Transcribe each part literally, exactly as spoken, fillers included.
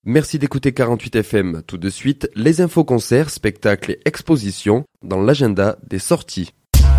Merci d'écouter quarante-huit F M. Tout de suite, les infos concerts, spectacles et expositions dans l'agenda des sorties.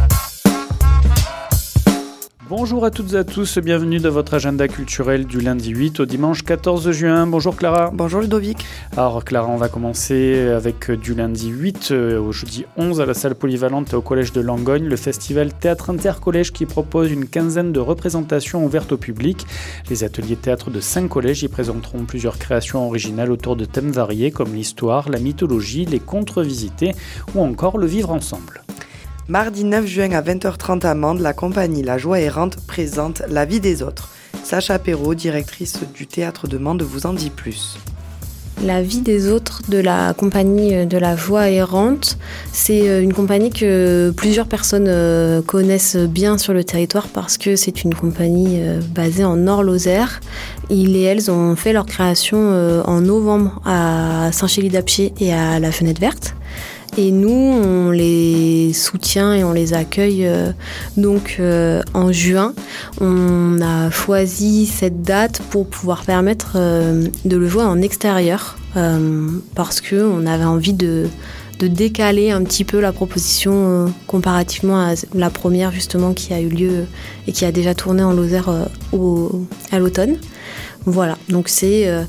Bonjour à toutes et à tous, bienvenue dans votre agenda culturel du lundi huit au dimanche quatorze juin. Bonjour Clara. Bonjour Ludovic. Alors Clara, on va commencer avec du lundi huit au jeudi onze à la salle polyvalente au collège de Langogne, le festival Théâtre Intercollège qui propose une quinzaine de représentations ouvertes au public. Les ateliers théâtre de cinq collèges y présenteront plusieurs créations originales autour de thèmes variés comme l'histoire, la mythologie, les contes revisités ou encore le vivre ensemble. Mardi neuf juin à vingt heures trente à Mende, la compagnie La Joie Errante présente La vie des autres. Sacha Perrault, directrice du théâtre de Mende, vous en dit plus. La vie des autres de la compagnie de La Joie Errante, c'est une compagnie que plusieurs personnes connaissent bien sur le territoire parce que c'est une compagnie basée en Nord-Lozère. Ils et elles ont fait leur création en novembre à Saint-Chély-d'Apcher et à la Fenêtre Verte. Et nous, on les soutient et on les accueille euh, donc euh, en juin. On a choisi cette date pour pouvoir permettre euh, de le jouer en extérieur euh, parce qu'on avait envie de, de décaler un petit peu la proposition euh, comparativement à la première justement qui a eu lieu et qui a déjà tourné en Lozère euh, au, à l'automne. Voilà, donc c'est... Euh,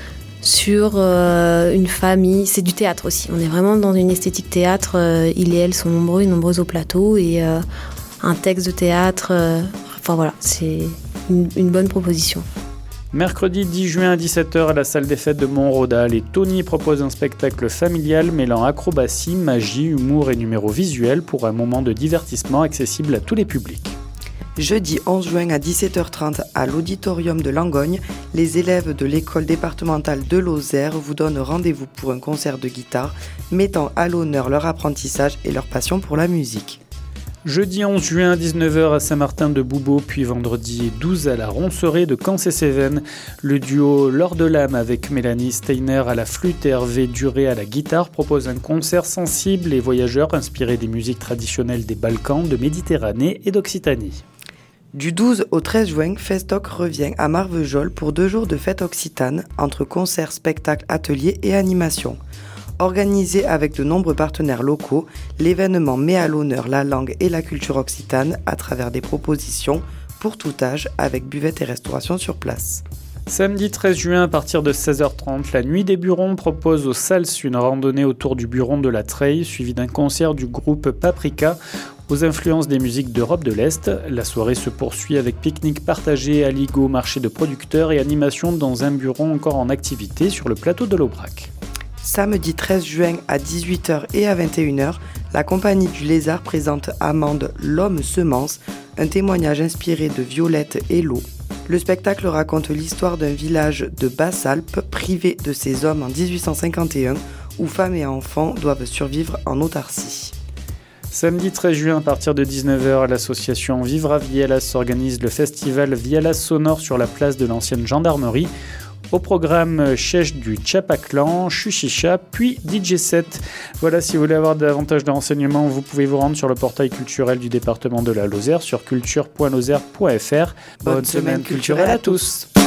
sur euh, une famille, c'est du théâtre aussi. On est vraiment dans une esthétique théâtre. Euh, ils et elles sont nombreux et nombreuses au plateau et euh, un texte de théâtre. Euh, enfin voilà, c'est une, une bonne proposition. Mercredi dix juin à dix-sept heures à la salle des fêtes de Montrodal et Tony propose un spectacle familial mêlant acrobatie, magie, humour et numéros visuels pour un moment de divertissement accessible à tous les publics. Jeudi onze juin à dix-sept heures trente à l'auditorium de Langogne, les élèves de l'école départementale de Lozère vous donnent rendez-vous pour un concert de guitare mettant à l'honneur leur apprentissage et leur passion pour la musique. Jeudi onze juin à dix-neuf heures à Saint-Martin-de-Boubeau, puis vendredi douze à la Ronceraie de Cancé-Cévennes. Le duo L'Or de l'âme avec Mélanie Steiner à la flûte et Hervé Duré à la guitare propose un concert sensible et voyageur inspiré des musiques traditionnelles des Balkans, de Méditerranée et d'Occitanie. Du douze au treize juin, Festoc revient à Marvejols pour deux jours de fête occitane entre concerts, spectacles, ateliers et animations. Organisé avec de nombreux partenaires locaux, l'événement met à l'honneur la langue et la culture occitane à travers des propositions pour tout âge avec buvette et restauration sur place. Samedi treize juin à partir de seize heures trente, la Nuit des Burons propose au Sals une randonnée autour du Buron de la Treille suivie d'un concert du groupe Paprika aux influences des musiques d'Europe de l'Est. La soirée se poursuit avec pique-nique partagé, aligot, marché de producteurs et animation dans un buron encore en activité sur le plateau de l'Aubrac. Samedi treize juin à dix-huit heures et à vingt et une heures, la compagnie du Lézard présente à Mende L'Homme Semence, un témoignage inspiré de Violette Hello. Le spectacle raconte l'histoire d'un village de Basse-Alpes privé de ses hommes en dix-huit cent cinquante et un où femmes et enfants doivent survivre en autarcie. Samedi treize juin à partir de dix-neuf heures, l'association Vivra Vielas organise le festival Vielas Sonore sur la place de l'ancienne gendarmerie. Au programme Chèche du Tchapaclan, Chuchicha, puis D J set. Voilà, si vous voulez avoir davantage de renseignements, vous pouvez vous rendre sur le portail culturel du département de la Lozère sur culture point lozère point f r. Bonne, Bonne semaine culturelle à tous.